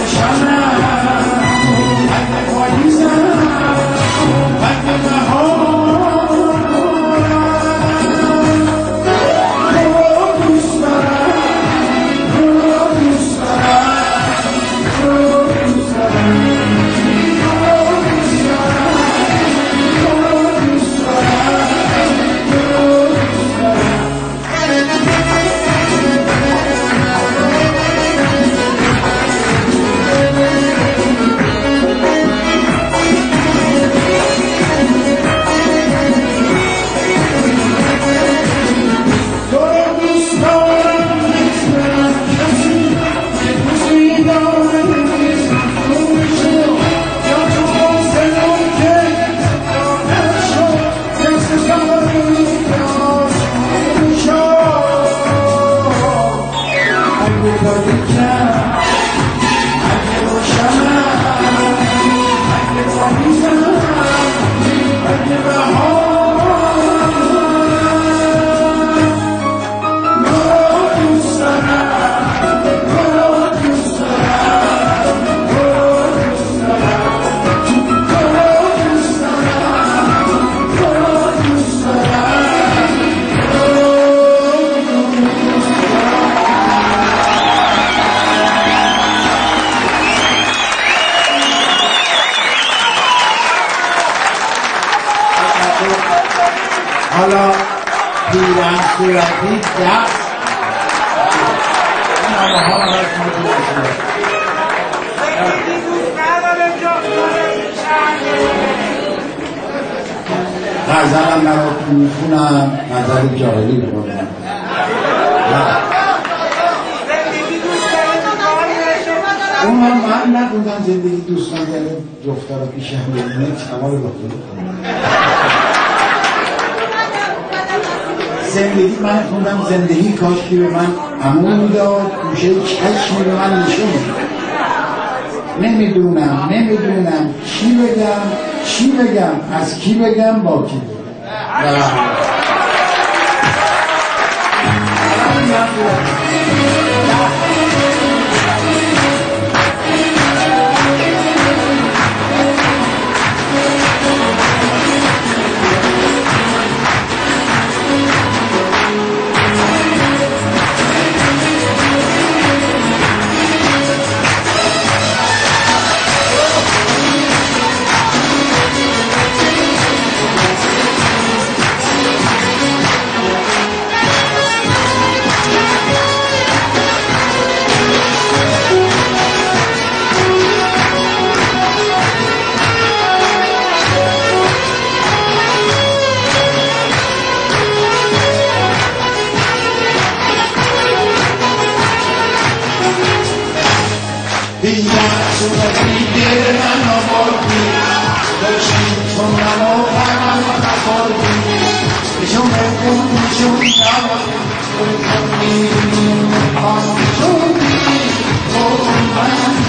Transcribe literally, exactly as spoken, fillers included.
حالا پیرن صورتی دست این آقا ها را باید کنید غزلم براتون میخونم، غزل جاهلی بخونم. اون هم من نخوندم زندگی دوستان داره دختر رو پیشم ببینه کمال بخونم. زندگی من خوندم زندگی کاشکی به من امون میداد گوشه چشمی به من نشون میداد. نمیدونم نمیدونم چی بگم چی بگم از کی بگم با کی بگم. بیان صورتی دل من آوردی داشتیم چون من و پرم و نخوردی بشون بکن بشون نوردی بکن میریم آن شدی بکن من